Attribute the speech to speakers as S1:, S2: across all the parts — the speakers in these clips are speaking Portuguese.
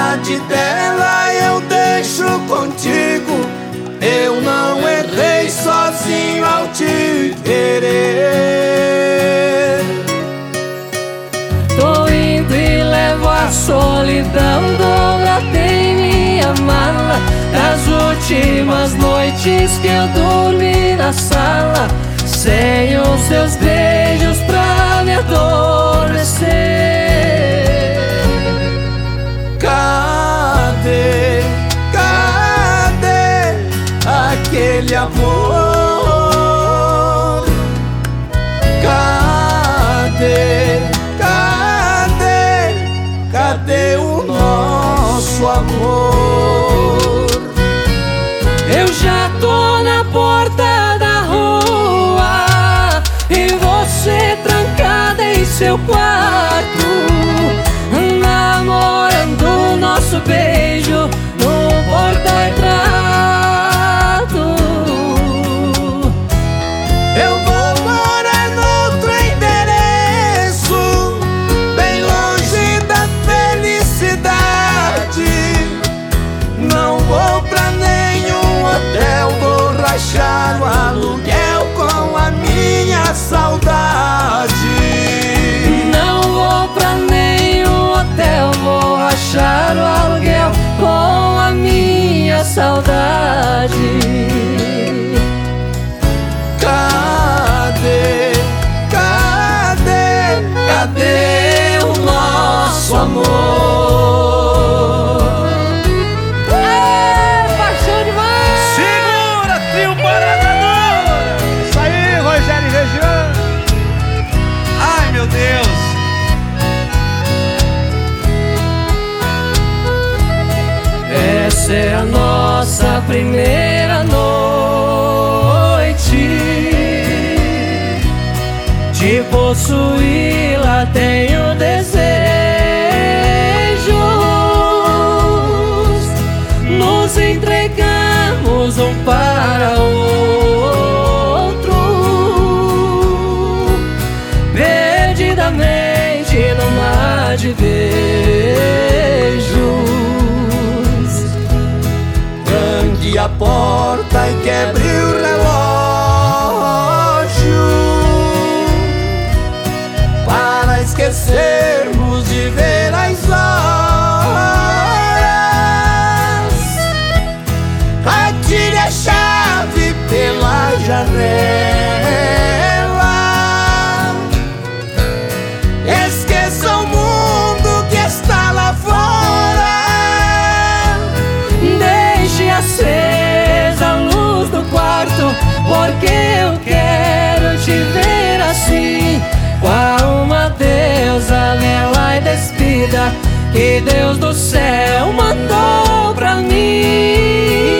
S1: saudade dela eu deixo contigo. Eu não errei sozinho ao te querer.
S2: Tô indo e levo a solidão dobrada em minha mala. Das últimas noites que eu dormi na sala, sem os seus beijos pra me adormecer.
S1: Cadê, cadê aquele amor? Cadê, cadê, cadê o nosso amor?
S2: Eu já tô na porta da rua e você trancada em seu quarto, namorando nosso beijo no porta-retrato.
S1: Eu vou morar noutro endereço, bem longe da felicidade. Não vou pra nenhum hotel, vou rachar o aluguel com a minha saudade.
S2: Não vou pra nenhum hotel, vou rachar o aluguel com a minha saudade.
S1: Cadê, cadê, cadê o nosso amor?
S2: Paixão demais!
S3: Segura, trio Parada Dura! Isso aí, Rogério e Região! Ai, meu Deus!
S2: Essa é a nossa primeira noite. De possuí-la tenho desejos. Nos entregamos um para o outro, perdidamente no mar de beijos.
S1: Tranque a porta e quebre o relógio, para esquecermos de ver as horas. Atire a chave pela janela, esqueça o mundo que está lá fora.
S2: Deixe acesa a luz do quarto, porque eu quero te ver assim, qual uma deusa bela e despida que Deus do céu mandou pra mim.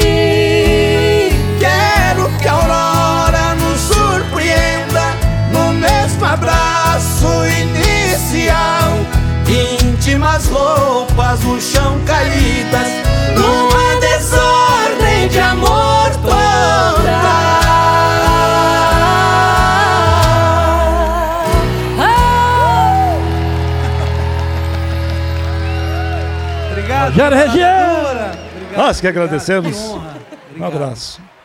S1: Quero que a aurora nos surpreenda no mesmo abraço inicial. Íntimas roupas no chão caídas, numa desordem de amor total.
S3: Obrigado,
S4: Rogério Região!
S3: Dura! Obrigado,
S4: Nós que agradecemos.
S3: que honra.
S4: Um abraço.